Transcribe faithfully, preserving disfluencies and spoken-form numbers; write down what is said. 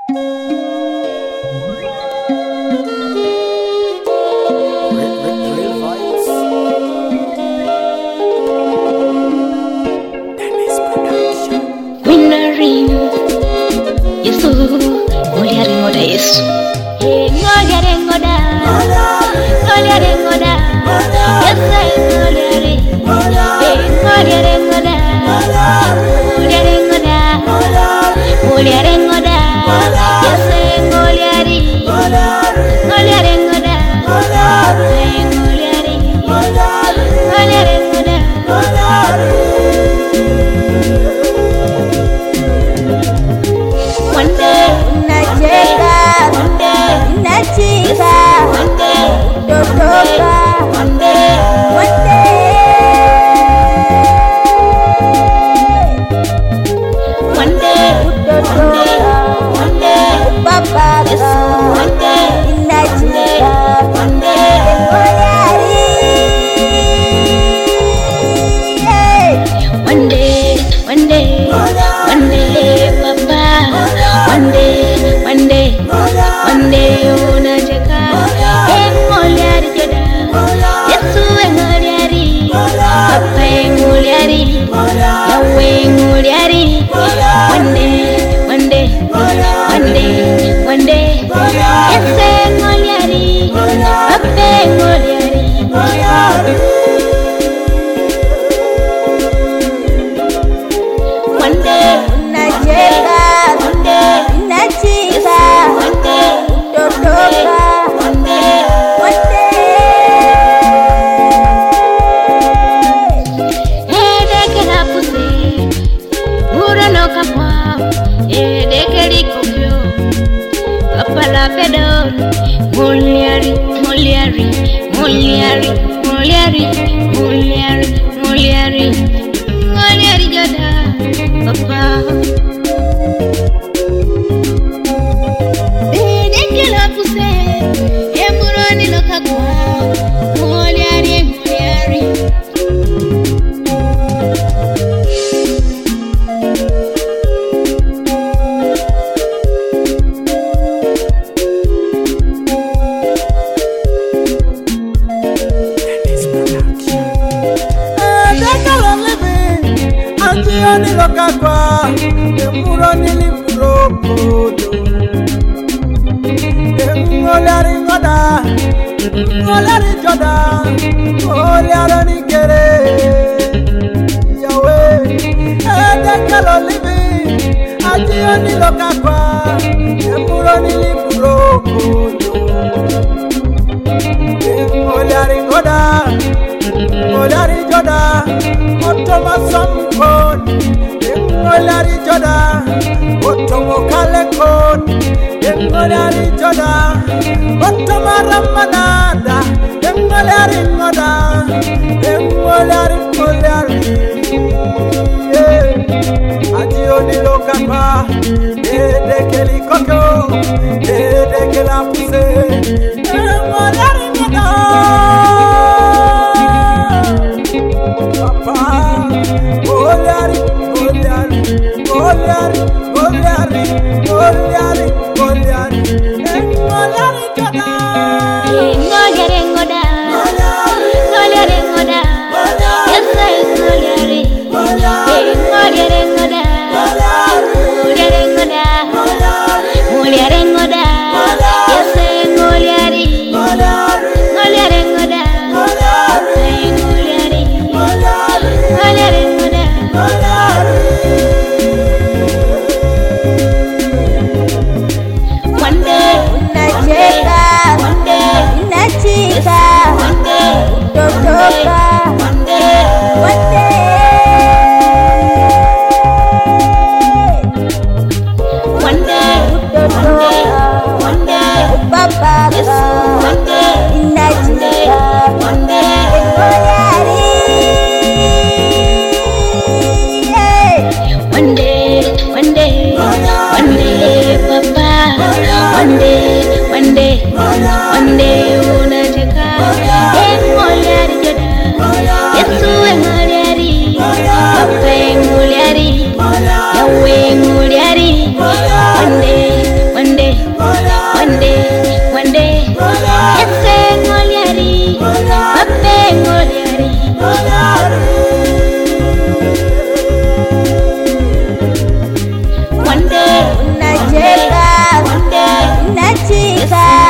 Yesu. Ngoja rengoda, ngoja rengoda, Yesu ngoja re, ngoja rengoda, ngoja rengoda, ngoja rengoda, Yesu ngoja re, ngoja rengoda, ngoja re, ngoja rengoda. One day, nacheka, one day, nachika, one day, dotoka, one day, one day, one day, dotoka, one day, papa, one day, nachika, one day, one day, one day, one day, papa. One day, one day, one day, unacheka. Engoliari joda, Yesu engoliari, Papa engoliari, Yahweh engoliari. One day, one day, one day, one day, Yesu engoliari, Papa engoliari. One day, unacheka. One day, nachika. One day, dotoka. One day, one day. Ede kela puse, ura no kapwa. Ede keli kokyo, kapala pedor. Muliari, muliari, muliari, muliari, muliari, muliari, muliari joda, papa. Ni loka kwa emuro ni libro kodo engolari ngoda ngolari joda ngolari ni kere Yahweh ede kalo libi ajiyo ni loka kwa emuro ni libro kodo ngolari ngoda ngolari joda otoma samkon engolari joda otomo kale kon engolari joda otoma ramadada engolari ngoda engolari ngolari ajiyo ni lokapa ede keli kokyo ede kela puse engolari ngoda papa Goliari, Goliari, Goliari, Goliari, Goliari, Goliari, Goliari joda. Goliari ngoda, Goliari ngoda, Yesu Goliari, Goliari ngoda, Goliari ngoda, Goliari ngoda, Yesu Goliari, Goliari ngoda, Goliari, Goliari ngoda. One day, nacheka. One day, nachika. One day, dotoka. One day, one day. One day, dotoka. One day, papa. One day, nachika. One day, one day, one day, one day, papa. One day, one day, one day, unacheka. Engoliari joda, Yesu engoliari, Papa engoliari, Yahweh engoliari. One day, one unachika